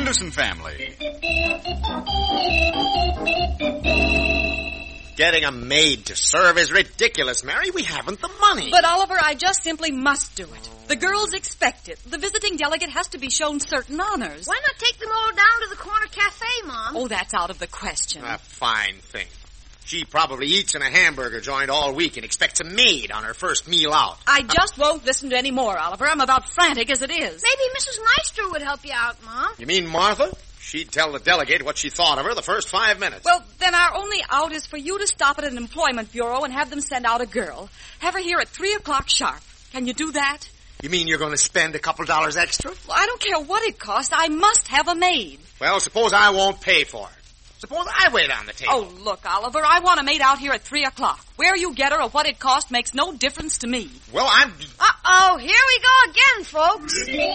Anderson Family. Getting a maid to serve is ridiculous, Mary. We haven't the money. But, Oliver, I just simply must do it. The girls expect it. The visiting delegate has to be shown certain honors. Why not take them all down to the corner cafe, Mom? Oh, that's out of the question. A fine thing. She probably eats in a hamburger joint all week and expects a maid on her first meal out. I just won't listen to any more, Oliver. I'm about frantic as it is. Maybe Mrs. Meister would help you out, Mom. You mean Martha? She'd tell the delegate what she thought of her the first 5 minutes. Well, then our only out is for you to stop at an employment bureau and have them send out a girl. Have her here at 3 o'clock sharp. Can you do that? You mean you're going to spend a couple dollars extra? Well, I don't care what it costs. I must have a maid. Well, suppose I won't pay for it. Suppose I wait on the table. Oh, look, Oliver, I want a maid out here at 3 o'clock. Where you get her or what it costs makes no difference to me. Well, I'm... Uh-oh, here we go again, folks.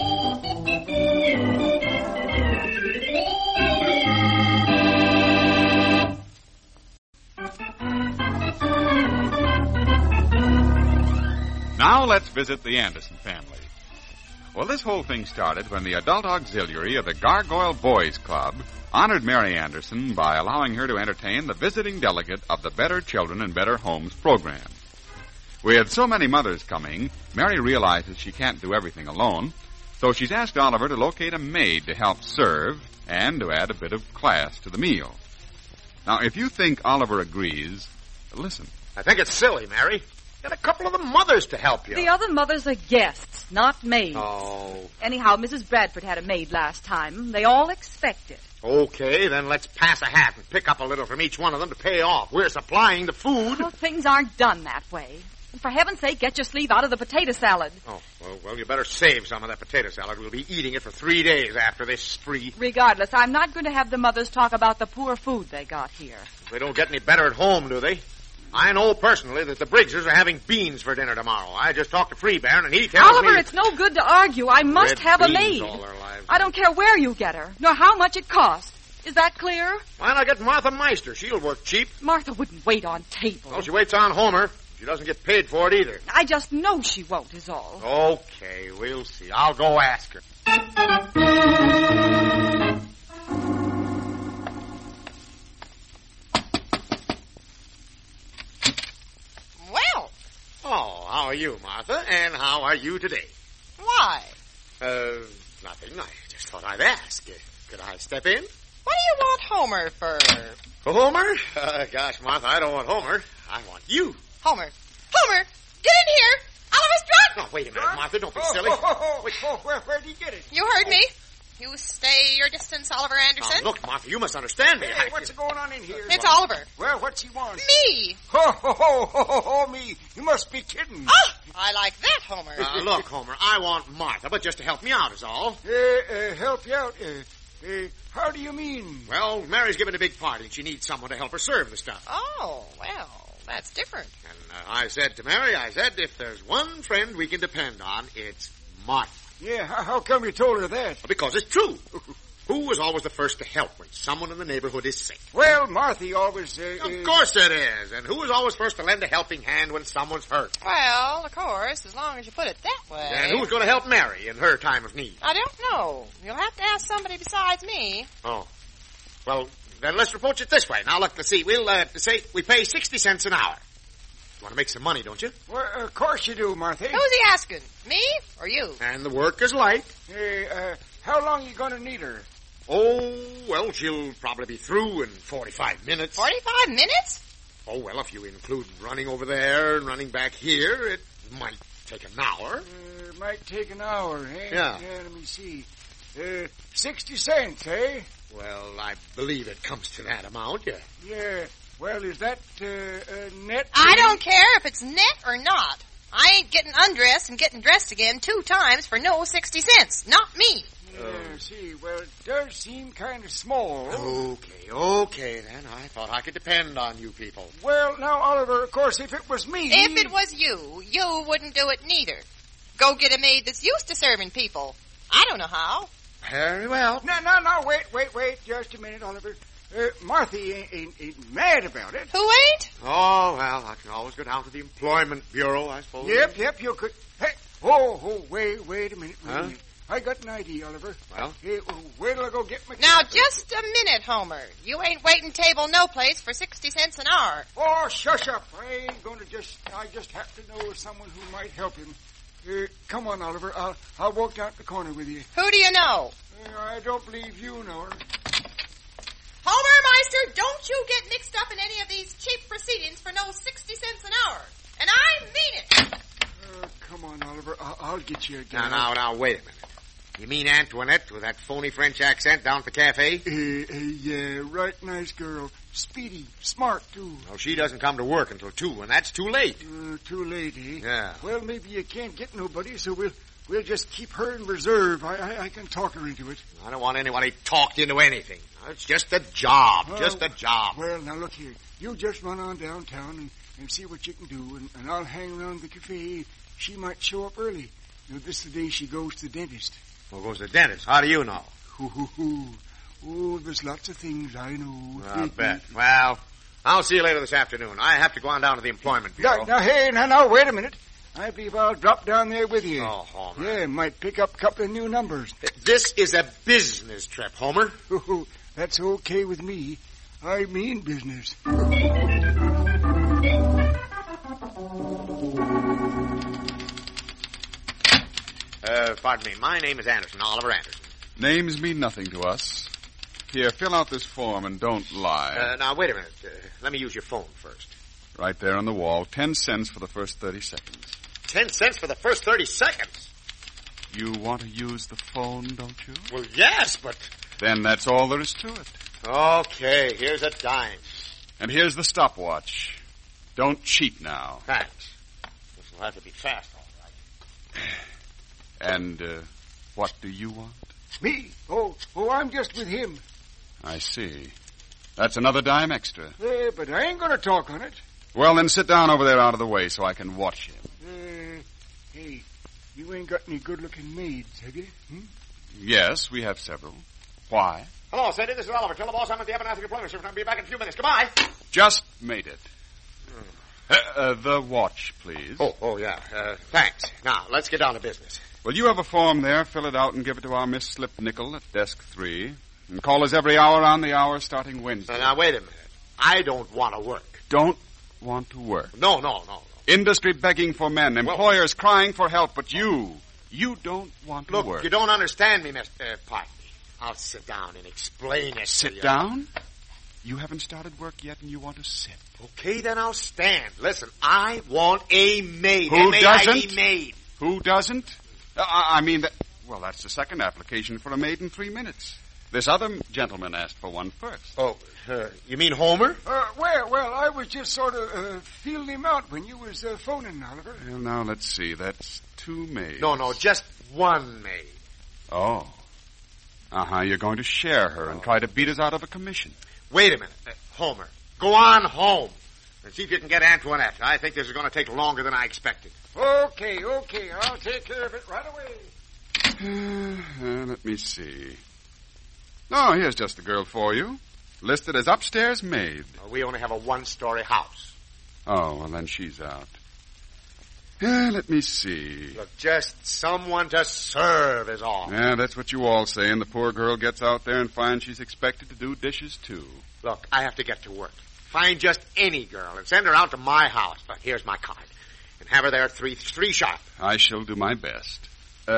Now let's visit the Anderson family. Well, this whole thing started when the adult auxiliary of the Gargoyle Boys Club honored Mary Anderson by allowing her to entertain the visiting delegate of the Better Children and Better Homes program. With so many mothers coming, Mary realizes she can't do everything alone, so she's asked Oliver to locate a maid to help serve and to add a bit of class to the meal. Now, if you think Oliver agrees, listen. I think it's silly, Mary. Get a couple of the mothers to help you. The other mothers are guests, not maids. Oh. Anyhow, Mrs. Bradford had a maid last time. They all expect it. Okay, then let's pass a hat and pick up a little from each one of them to pay off. We're supplying the food. Well, things aren't done that way. And for heaven's sake, get your sleeve out of the potato salad. Oh, well, you better save some of that potato salad. We'll be eating it for 3 days after this spree. Regardless, I'm not going to have the mothers talk about the poor food they got here. They don't get any better at home, do they? I know personally that the Briggses are having beans for dinner tomorrow. I just talked to Freebairn, and he tells me... Oliver, it's no good to argue. I must have a maid. All their lives. I don't care where you get her, nor how much it costs. Is that clear? Why not get Martha Meister? She'll work cheap. Martha wouldn't wait on table. Well, she waits on Homer. She doesn't get paid for it either. I just know she won't, is all. Okay, we'll see. I'll go ask her. Well. Oh, how are you, Martha? And how are you today? Why? Nothing. I just thought I'd ask. Could I step in? What do you want Homer for? Homer? Gosh, Martha, I don't want Homer. I want you. Homer, get in here. Oliver's drunk. No, wait a minute, Martha. Don't be silly. Where did he get it? You heard me. You stay your distance, Oliver Anderson. Now, look, Martha, you must understand me. Hey, what's going on in here? It's Oliver. Well, what's he want? Me. Me. You must be kidding. Oh, I like that, Homer. Look, Homer, I want Martha, but just to help me out is all. Help you out? How do you mean? Well, Mary's giving a big party, and she needs someone to help her serve the stuff. Oh, well, that's different. And I said to Mary, if there's one friend we can depend on, it's Martha. Yeah, how come you told her that? Because it's true. Who is always the first to help when someone in the neighborhood is sick? Well, Marthy always... Of course it is. And who is always first to lend a helping hand when someone's hurt? Well, of course, as long as you put it that way. And who's going to help Mary in her time of need? I don't know. You'll have to ask somebody besides me. Oh. Well, then let's approach it this way. Now, look, let's see. We'll say we pay 60 cents an hour. You want to make some money, don't you? Well, of course you do, Marthy. Who's he asking? Me or you? And the work is light. How long you going to need her? Oh, well, she'll probably be through in 45 minutes. 45 minutes? Oh, well, if you include running over there and running back here, it might take an hour. It might take an hour, eh? Yeah. Let me see. 60 cents, eh? Well, I believe it comes to that amount, yeah. Yeah. Well, is that net? I don't care if it's net or not. I ain't getting undressed and getting dressed again 2 times for no 60 cents. Not me. See, well, it does seem kind of small. Okay, then. I thought I could depend on you people. Well, now, Oliver, of course, if it was me... If it was you wouldn't do it neither. Go get a maid that's used to serving people. I don't know how. Very well. No, wait, just a minute, Oliver. Marthy ain't mad about it. Who ain't? Oh, well, I can always go down to the Employment Bureau, I suppose. Yep, you could... Hey, wait a minute. Huh? I got an idea, Oliver. Well? Hey, where till I go get my... Now, just a minute, Homer. You ain't waiting table no place for 60 cents an hour. Oh, shush up. I ain't going to I just have to know someone who might help him. Come on, Oliver. I'll walk down to the corner with you. Who do you know? I don't believe you know her. Homer Meister, don't you get mixed up in any of these cheap proceedings for no 60 cents an hour. And I mean it. Come on, Oliver. I'll get you again. Now, wait a minute. You mean Antoinette with that phony French accent down at the cafe? Yeah, right nice girl. Speedy, smart, too. Well, she doesn't come to work until 2, and that's too late. Too late, eh? Yeah. Well, maybe you can't get nobody, so we'll just keep her in reserve. I can talk her into it. I don't want anybody talked into anything. It's just a job. Just a job. Well, now, look here. You just run on downtown and see what you can do, and I'll hang around the cafe. She might show up early. This is the day she goes to the dentist. Well, goes to the dentist. How do you know? Oh, there's lots of things I know. I bet. Well, I'll see you later this afternoon. I have to go on down to the Employment Bureau. Now, wait a minute. I believe I'll drop down there with you. Oh, Homer. Yeah, might pick up a couple of new numbers. This is a business trip, Homer. That's okay with me. I mean business. Pardon me. My name is Anderson, Oliver Anderson. Names mean nothing to us. Here, fill out this form and don't lie. Now, wait a minute. Let me use your phone first. Right there on the wall. 10 cents for the first 30 seconds. 10 cents for the first 30 seconds? You want to use the phone, don't you? Well, yes, but... Then that's all there is to it. Okay, here's a dime. And here's the stopwatch. Don't cheat now. Thanks. This will have to be fast, all right. And, what do you want? Me? Oh, I'm just with him. I see. That's another dime extra. But I ain't going to talk on it. Well, then sit down over there out of the way so I can watch him. Hey, you ain't got any good-looking maids, have you? Yes, we have several. Why? Hello, Sadie. This is Oliver. Tell the boss I'm at the Abernathy Employment Service. I'll be back in a few minutes. Goodbye. Just made it. The watch, please. Oh, yeah. Thanks. Now, let's get down to business. Well, you have a form there. Fill it out and give it to our Miss Slipnickel at desk 3. And call us every hour on the hour starting Wednesday. Now, wait a minute. I don't want to work. Don't want to work. No. Industry begging for men. Employers crying for help. But you don't want to work. Look, you don't understand me, Mr. Pardon me. I'll sit down and explain it to you. Sit down? You haven't started work yet and you want to sit. Okay, then I'll stand. Listen, I want a maid. Who doesn't? Maid. Who doesn't? I mean, well, that's the second application for a maid in 3 minutes. This other gentleman asked for one first. Oh, you mean Homer? Well, I was just sort of feeling him out when you was phoning, Oliver. Well, now, let's see. That's 2 maids. No, just one maid. Oh. You're going to share her and try to beat us out of a commission. Wait a minute. Homer, go on home and see if you can get Antoinette. I think this is going to take longer than I expected. Okay. I'll take care of it right away. Let me see. Oh, here's just the girl for you. Listed as upstairs maid. Well, we only have a 1-story house. Oh, well, then she's out. Let me see. Look, just someone to serve is all. Yeah, that's what you all say, and the poor girl gets out there and finds she's expected to do dishes, too. Look, I have to get to work. Find just any girl and send her out to my house. But here's my card. And have her there at 3 sharp. I shall do my best.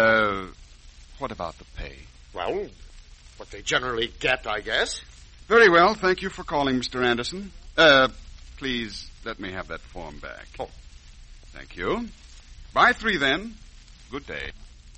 What about the pay? Well, what they generally get, I guess. Very well. Thank you for calling, Mr. Anderson. Please let me have that form back. Oh. Thank you. By 3, then. Good day.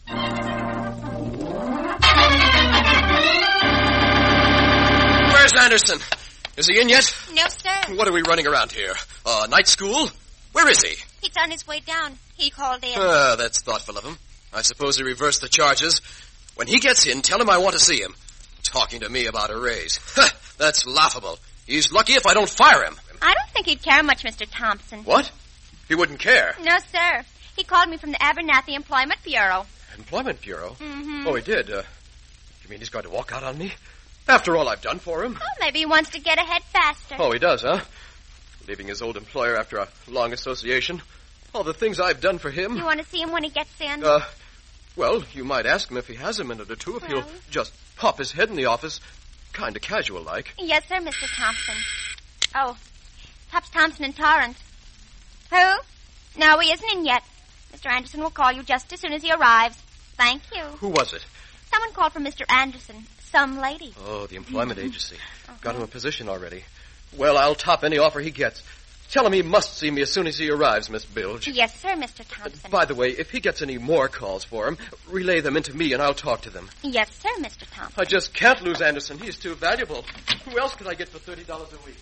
Where's Anderson? Is he in yet? No, sir. What are we running around here? Night school? Where is he? He's on his way down. He called in. That's thoughtful of him. I suppose he reversed the charges. When he gets in, tell him I want to see him. Talking to me about a raise. That's laughable. He's lucky if I don't fire him. I don't think he'd care much, Mr. Thompson. What? He wouldn't care? No, sir. He called me from the Abernathy Employment Bureau. Employment Bureau? Mm-hmm. Oh, he did? You mean he's going to walk out on me? After all I've done for him? Oh, maybe he wants to get ahead faster. Oh, he does, huh? Leaving his old employer after a long association. All the things I've done for him. You want to see him when he gets in? Well, you might ask him if he has a minute or two, if he'll just pop his head in the office, kind of casual-like. Yes, sir, Mr. Thompson. Oh, Pops Thompson and Torrance. Who? No, he isn't in yet. Mr. Anderson will call you just as soon as he arrives. Thank you. Who was it? Someone called for Mr. Anderson. Some lady. Oh, the employment agency. Got him a position already. Well, I'll top any offer he gets. Tell him he must see me as soon as he arrives, Miss Bilge. Yes, sir, Mr. Thompson. By the way, if he gets any more calls for him, relay them into me and I'll talk to them. Yes, sir, Mr. Thompson. I just can't lose Anderson. He's too valuable. Who else could I get for $30 a week?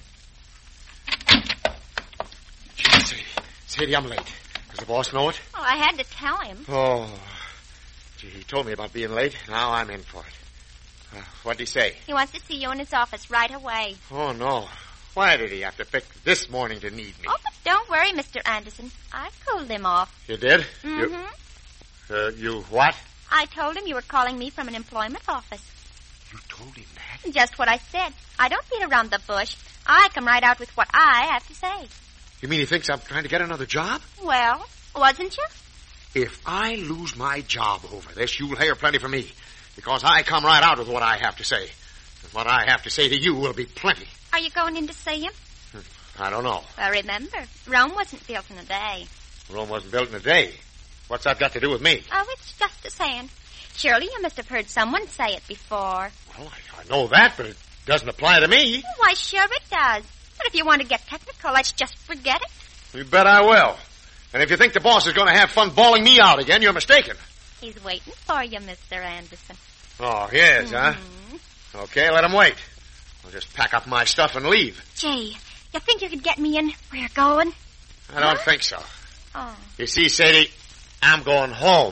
Gee, Sadie, I'm late. Does the boss know it? Oh, I had to tell him. Oh. Gee, he told me about being late. Now I'm in for it. What'd he say? He wants to see you in his office right away. Oh, no. Why did he have to pick this morning to need me? Oh, but don't worry, Mr. Anderson. I pulled him off. You did? Mm-hmm. You what? I told him you were calling me from an employment office. You told him that? Just what I said. I don't beat around the bush. I come right out with what I have to say. You mean he thinks I'm trying to get another job? Well, wasn't you? If I lose my job over this, you'll hear plenty from me. Because I come right out with what I have to say. And what I have to say to you will be plenty. Are you going in to see him? I don't know. Well, remember, Rome wasn't built in a day. Rome wasn't built in a day. What's that got to do with me? Oh, it's just a saying. Surely you must have heard someone say it before. Well, I know that, but it doesn't apply to me. Why, sure it does. But if you want to get technical, let's just forget it. You bet I will. And if you think the boss is going to have fun bawling me out again, you're mistaken. He's waiting for you, Mr. Anderson. Oh, he is, huh? Okay, let him wait. I'll just pack up my stuff and leave. Gee, you think you could get me in where you're going? I don't think so. Oh. You see, Sadie, I'm going home.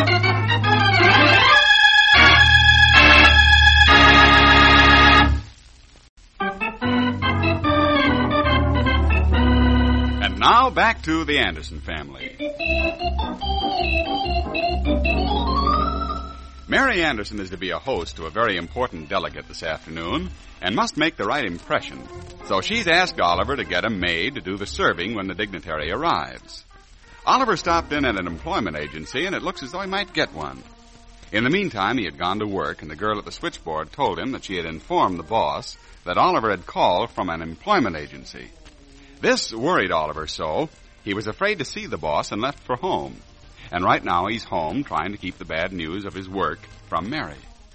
And now back to the Anderson family. Mary Anderson is to be a host to a very important delegate this afternoon and must make the right impression. So she's asked Oliver to get a maid to do the serving when the dignitary arrives. Oliver stopped in at an employment agency, and it looks as though he might get one. In the meantime, he had gone to work, and the girl at the switchboard told him that she had informed the boss that Oliver had called from an employment agency. This worried Oliver so, he was afraid to see the boss and left for home. And right now he's home trying to keep the bad news of his work from Mary.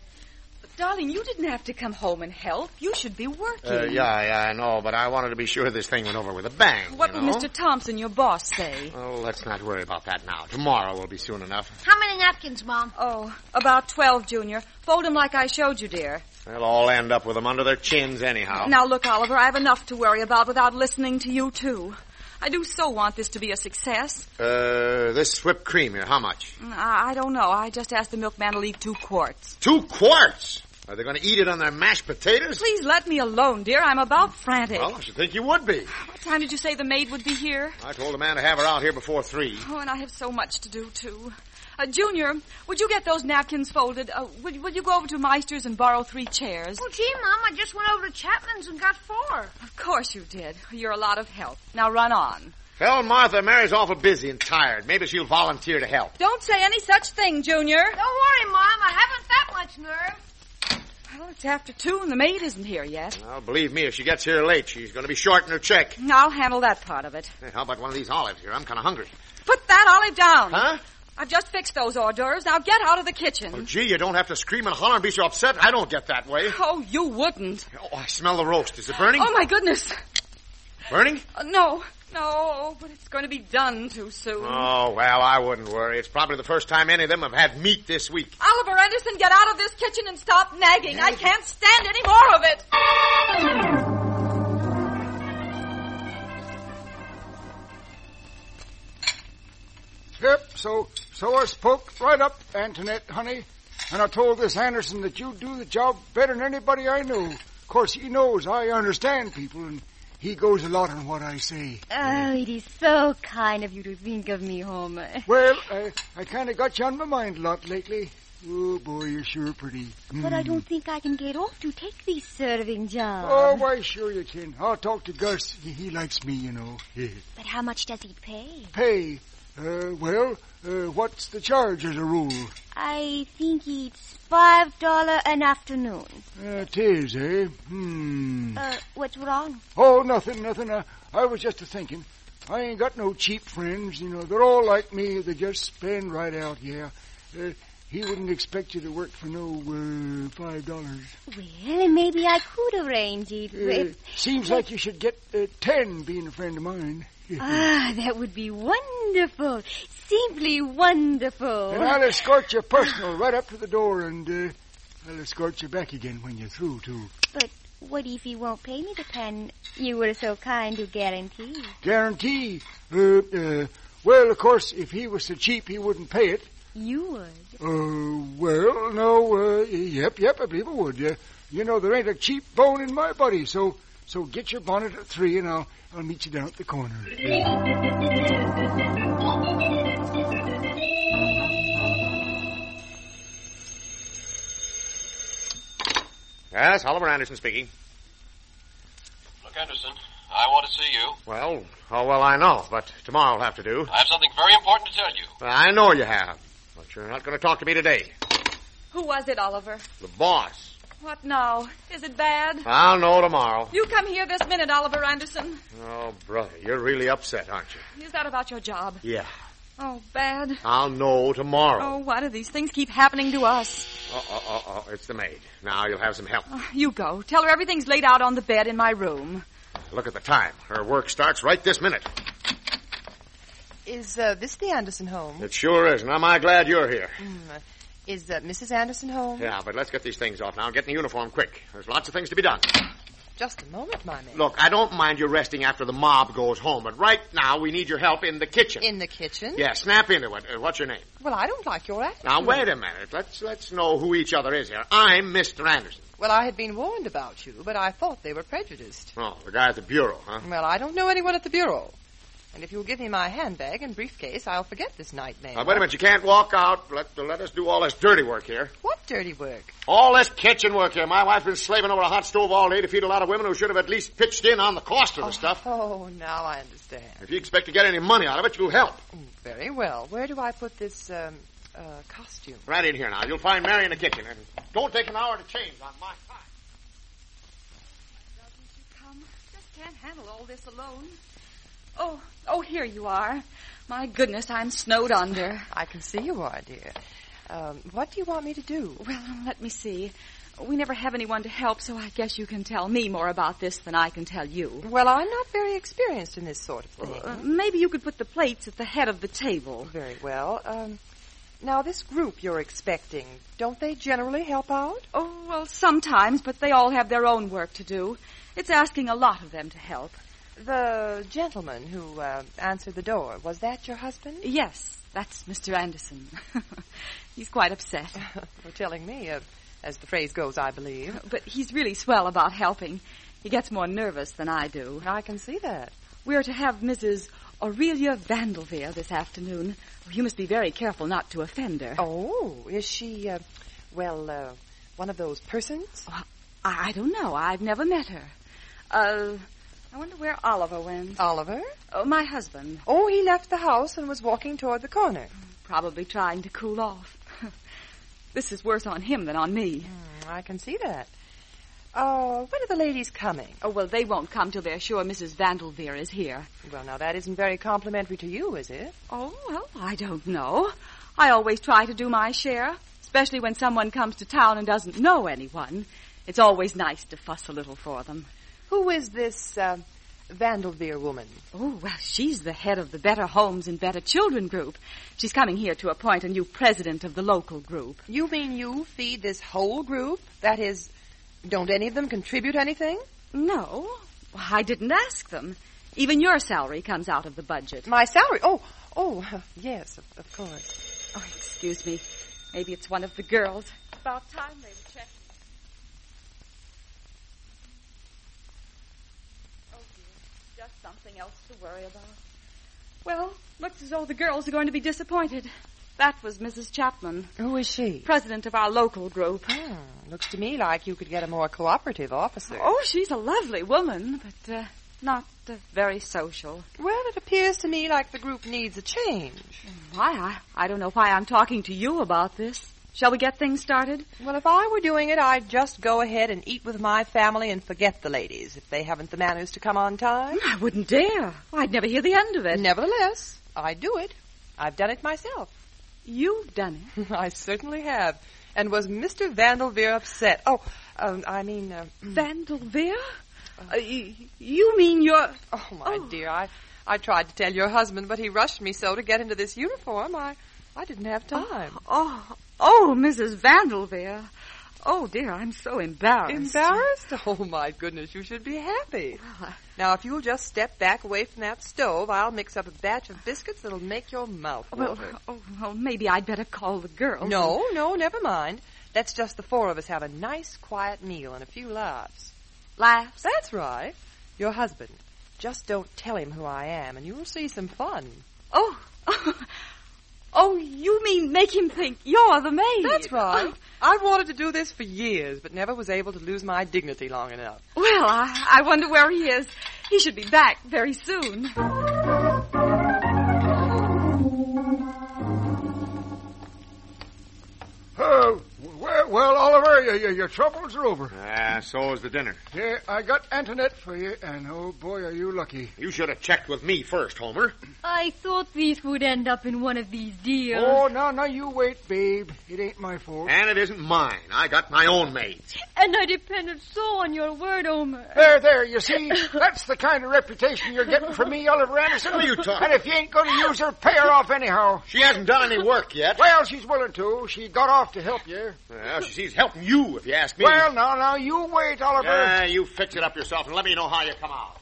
Darling, you didn't have to come home and help. You should be working. Yeah, I know, but I wanted to be sure this thing went over with a bang. What will Mr. Thompson, your boss, say? Oh, let's not worry about that now. Tomorrow will be soon enough. How many napkins, Mom? Oh, about 12, Junior. Fold them like I showed you, dear. They'll all end up with them under their chins anyhow. Now, look, Oliver, I have enough to worry about without listening to you, too. I do so want this to be a success. This whipped cream here, how much? I don't know. I just asked the milkman to leave 2 quarts. 2 quarts? Are they going to eat it on their mashed potatoes? Please let me alone, dear. I'm about frantic. Well, I should think you would be. What time did you say the maid would be here? I told the man to have her out here before 3. Oh, and I have so much to do, too. Junior, would you get those napkins folded? Would you go over to Meister's and borrow 3 chairs? Oh, gee, Mom, I just went over to Chapman's and got 4. Of course you did. You're a lot of help. Now run on. Tell Martha Mary's awful busy and tired. Maybe she'll volunteer to help. Don't say any such thing, Junior. Don't worry, Mom. I haven't that much nerve. Well, it's after 2 and the maid isn't here yet. Well, believe me, if she gets here late, she's going to be short in her check. I'll handle that part of it. Hey, how about one of these olives here? I'm kind of hungry. Put that olive down. Huh? I've just fixed those hors d'oeuvres. Now get out of the kitchen. Oh, gee, you don't have to scream and holler and be so upset. I don't get that way. Oh, you wouldn't. Oh, I smell the roast. Is it burning? Oh, my goodness. Burning? No, but it's going to be done too soon. Oh, well, I wouldn't worry. It's probably the first time any of them have had meat this week. Oliver Anderson, get out of this kitchen and stop nagging. I can't stand any more of it. Yep, so I spoke right up, Antoinette, honey. And I told this Anderson that you'd do the job better than anybody I knew. Of course, he knows I understand people, and he goes a lot on what I say. Oh, it is so kind of you to think of me, Homer. Well, I kind of got you on my mind a lot lately. Oh, boy, you're sure pretty. But I don't think I can get off to take these serving jobs. Oh, why, sure you can. I'll talk to Gus. He likes me, you know. But how much does he pay? Pay? What's the charge as a rule? I think it's $5 an afternoon. It is, eh? What's wrong? Oh, nothing. I was just a-thinking. I ain't got no cheap friends, They're all like me. They just spend right out, yeah. He wouldn't expect you to work for no $5. Well, maybe I could arrange it. Seems like you should get 10 being a friend of mine. That would be wonderful. Simply wonderful. And I'll escort you personal right up to the door, and I'll escort you back again when you're through, too. But what if he won't pay me the pen you were so kind to guarantee? Guarantee? Well, of course, if he was so cheap, he wouldn't pay it. You would? Well, no, yep, I believe I would. There ain't a cheap bone in my body, so get your bonnet at 3, and I'll meet you down at the corner. Yes, Oliver Anderson speaking. Look, Anderson, I want to see you. Well, I know, but tomorrow will have to do. I have something very important to tell you. I know you have, but you're not going to talk to me today. Who was it, Oliver? The boss. What now? Is it bad? I'll know tomorrow. You come here this minute, Oliver Anderson. Oh, brother, you're really upset, aren't you? Is that about your job? Yeah. Oh, bad. I'll know tomorrow. Oh, why do these things keep happening to us? It's the maid. Now you'll have some help. You go. Tell her everything's laid out on the bed in my room. Look at the time. Her work starts right this minute. Is this the Anderson home? It sure is, and am I glad you're here. Is Mrs. Anderson home? Yeah, but let's get these things off now. Get in the uniform quick. There's lots of things to be done. Just a moment, my man. Look, I don't mind you resting after the mob goes home, but right now we need your help in the kitchen. In the kitchen? Yeah, snap into it. What's your name? Well, I don't like your attitude. Now, wait a minute. Let's know who each other is here. I'm Mr. Anderson. Well, I had been warned about you, but I thought they were prejudiced. Oh, the guy at the bureau, huh? Well, I don't know anyone at the bureau. And if you'll give me my handbag and briefcase, I'll forget this nightmare. Now, wait a minute. You can't walk out. Let us do all this dirty work here. What dirty work? All this kitchen work here. My wife's been slaving over a hot stove all day to feed a lot of women who should have at least pitched in on the cost of the stuff. Oh, now I understand. If you expect to get any money out of it, you'll help. Very well. Where do I put this costume? Right in here now. You'll find Mary in the kitchen. And don't take an hour to change on my time. Doesn't you come? Just can't handle all this alone. Oh, here you are. My goodness, I'm snowed under. I can see you are, dear. What do you want me to do? Well, let me see. We never have anyone to help, so I guess you can tell me more about this than I can tell you. Well, I'm not very experienced in this sort of thing. Maybe you could put the plates at the head of the table. Very well. Now, this group you're expecting, don't they generally help out? Oh, well, sometimes, but they all have their own work to do. It's asking a lot of them to help. The gentleman who answered the door, was that your husband? Yes, that's Mr. Anderson. He's quite upset. For telling me, as the phrase goes, I believe. But he's really swell about helping. He gets more nervous than I do. I can see that. We're to have Mrs. Aurelia Vandelveer this afternoon. You must be very careful not to offend her. Oh, is she, one of those persons? Oh, I don't know. I've never met her. I wonder where Oliver went. Oliver? Oh, my husband. Oh, he left the house and was walking toward the corner. Probably trying to cool off. This is worse on him than on me. I can see that. When are the ladies coming? Oh, well, they won't come till they're sure Mrs. Vandelveer is here. Well, now, that isn't very complimentary to you, is it? Oh, well, I don't know. I always try to do my share, especially when someone comes to town and doesn't know anyone. It's always nice to fuss a little for them. Who is this Vandelveer woman? Oh, well, she's the head of the Better Homes and Better Children group. She's coming here to appoint a new president of the local group. You mean you feed this whole group? That is, don't any of them contribute anything? No, I didn't ask them. Even your salary comes out of the budget. My salary? Oh, yes, of course. Oh, excuse me. Maybe it's one of the girls. About time they were checking. Just something else to worry about. Well, looks as though the girls are going to be disappointed. That was Mrs. Chapman. Who is she? President of our local group. Looks to me like you could get a more cooperative officer. Oh, she's a lovely woman, but not very social. Well, it appears to me like the group needs a change. Why? I don't know why I'm talking to you about this. Shall we get things started? Well, if I were doing it, I'd just go ahead and eat with my family and forget the ladies if they haven't the manners to come on time. I wouldn't dare. I'd never hear the end of it. Nevertheless, I do it. I've done it myself. You've done it? I certainly have. And was Mr. Vandelveer upset? Vandelveer? You mean you're... Oh, my dear, I tried to tell your husband, but he rushed me so to get into this uniform, I didn't have time. Oh, Mrs. Vandelveer. Oh, dear, I'm so embarrassed. Embarrassed? Oh, my goodness, you should be happy. Now, if you'll just step back away from that stove, I'll mix up a batch of biscuits that'll make your mouth water. Well, maybe I'd better call the girls. No, never mind. Let's just the four of us have a nice, quiet meal and a few laughs. Laughs? That's right. Your husband. Just don't tell him who I am, and you'll see some fun. Oh, you mean make him think you're the maid? That's right. I've wanted to do this for years, but never was able to lose my dignity long enough. Well, I wonder where he is. He should be back very soon. Well, Oliver, your troubles are over. So is the dinner. Yeah, I got Antoinette for you, and oh boy, are you lucky. You should have checked with me first, Homer. I thought this would end up in one of these deals. Oh, no, you wait, babe. It ain't my fault. And it isn't mine. I got my own maids. And I depended so on your word, Homer. There, you see? That's the kind of reputation you're getting from me, Oliver Anderson. What are you talking? And if you ain't going to use her, pay her off anyhow. She hasn't done any work yet. Well, she's willing to. She got off to help you. Well, she's helping you, if you ask me. Well, now, you wait, Oliver. You fix it up yourself and let me know how you come out.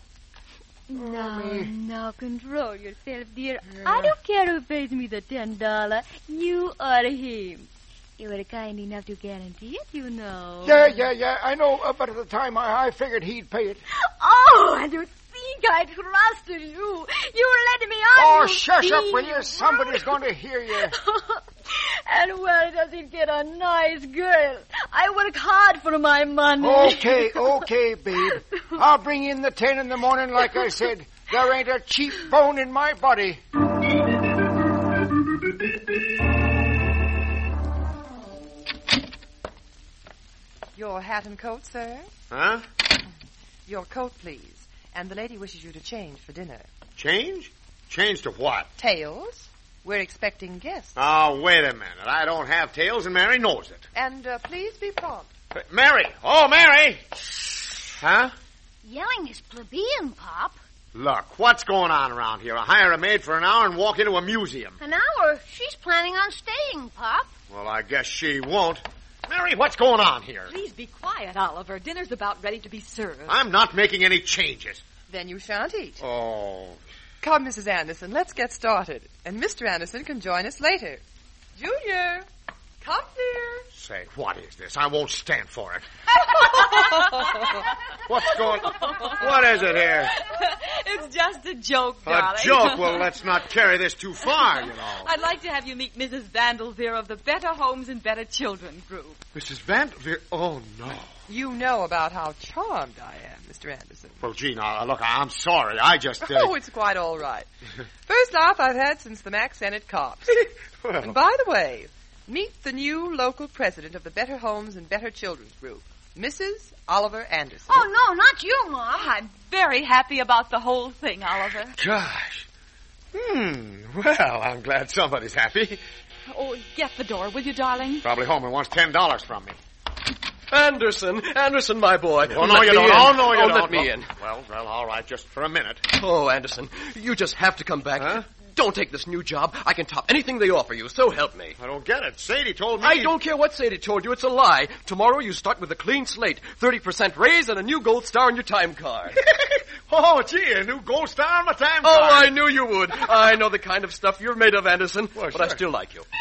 Now, control yourself, dear. Yeah. I don't care who pays me the $10. You or him. You were kind enough to guarantee it, you know. Yeah, I know, but at the time I figured he'd pay it. Oh, and you think I trusted you. You let me on. Oh, shush up, will you? Somebody's going to hear you. And where does it get a nice girl? I work hard for my money. Okay, babe. I'll bring in the 10 in the morning like I said. There ain't a cheap bone in my body. Your hat and coat, sir? Huh? Your coat, please. And the lady wishes you to change for dinner. Change? Change to what? Tails. We're expecting guests. Oh, wait a minute. I don't have tails, and Mary knows it. And please be prompt. Mary! Oh, Mary! Huh? Yelling is plebeian, Pop. Look, what's going on around here? I hire a maid for an hour and walk into a museum. An hour? She's planning on staying, Pop. Well, I guess she won't. Mary, what's going on here? Please be quiet, Oliver. Dinner's about ready to be served. I'm not making any changes. Then you shan't eat. Oh. Come, Mrs. Anderson, let's get started. And Mr. Anderson can join us later. Junior, come here. Say, what is this? I won't stand for it. What is it here? It's just a joke, darling. A joke? Well, let's not carry this too far, you know. I'd like to have you meet Mrs. Vandelveer of the Better Homes and Better Children group. Mrs. Vandelveer? Oh, no. You know about how charmed I am, Mr. Anderson. Well, gee, now, look, I'm sorry. I just... Oh, it's quite all right. First laugh I've had since the Mack Senate cops. Well. And by the way, meet the new local president of the Better Homes and Better Children's group, Mrs. Oliver Anderson. Oh, no, not you, Mom. I'm very happy about the whole thing, Oliver. Gosh. Well, I'm glad somebody's happy. Oh, get the door, will you, darling? Probably Homer wants $10 from me. Anderson, my boy. Oh, no, you don't. Oh, no, you don't. Let me in. Well, all right, just for a minute. Oh, Anderson, you just have to come back. Huh? Don't take this new job. I can top anything they offer you, so help me. I don't get it. Sadie told me... I don't care what Sadie told you. It's a lie. Tomorrow you start with a clean slate, 30% raise, and a new gold star on your time card. Oh, gee, a new gold star on my time card. Oh, I knew you would. I know the kind of stuff you're made of, Anderson, well, but sure. I still like you.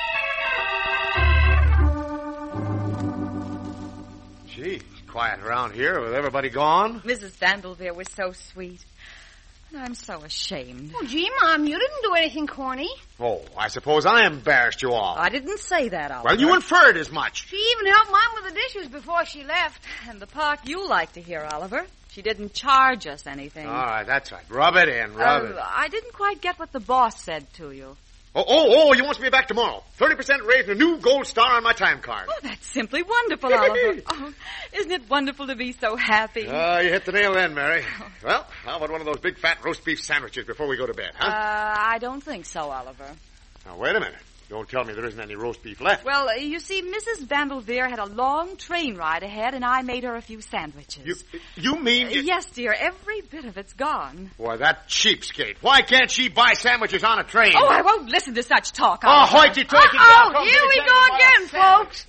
Gee, it's quiet around here with everybody gone. Mrs. Vandelveer was so sweet. And I'm so ashamed. Oh, gee, Mom, you didn't do anything corny. Oh, I suppose I embarrassed you all. I didn't say that, Oliver. Well, you inferred as much. She even helped Mom with the dishes before she left. And the part you like to hear, Oliver. She didn't charge us anything. All right, that's right. Rub it in, rub it. I didn't quite get what the boss said to you. Oh, you want me back tomorrow. 30% raise and a new gold star on my time card. Oh, that's simply wonderful, Oliver. Oh, isn't it wonderful to be so happy? You hit the nail then, Mary. Well, how about one of those big fat roast beef sandwiches before we go to bed, huh? I don't think so, Oliver. Now, wait a minute. Don't tell me there isn't any roast beef left. Well, you see, Mrs. Vandelveer had a long train ride ahead, and I made her a few sandwiches. You mean... Yes, dear. Every bit of it's gone. Boy, that cheapskate. Why can't she buy sandwiches on a train? Oh, I won't listen to such talk, Oh, Oliver. hoity-toity. Oh, here we go again, folks.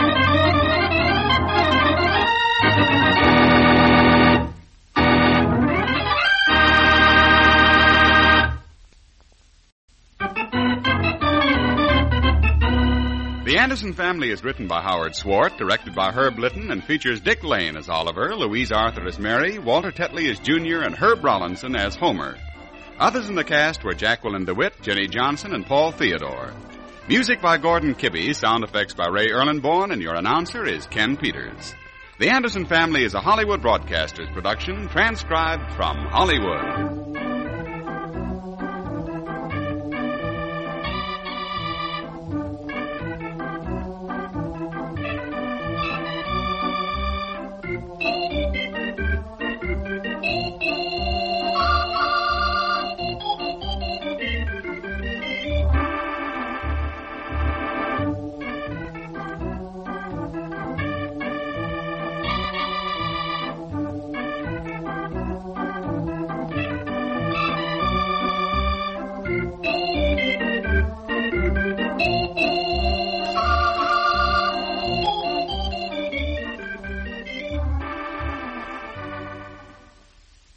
The Anderson Family is written by Howard Swart, directed by Herb Litton, and features Dick Lane as Oliver, Louise Arthur as Mary, Walter Tetley as Junior, and Herb Rollinson as Homer. Others in the cast were Jacqueline DeWitt, Jenny Johnson, and Paul Theodore. Music by Gordon Kibbe, sound effects by Ray Erlenborn, and your announcer is Ken Peters. The Anderson Family is a Hollywood Broadcasters production, transcribed from Hollywood.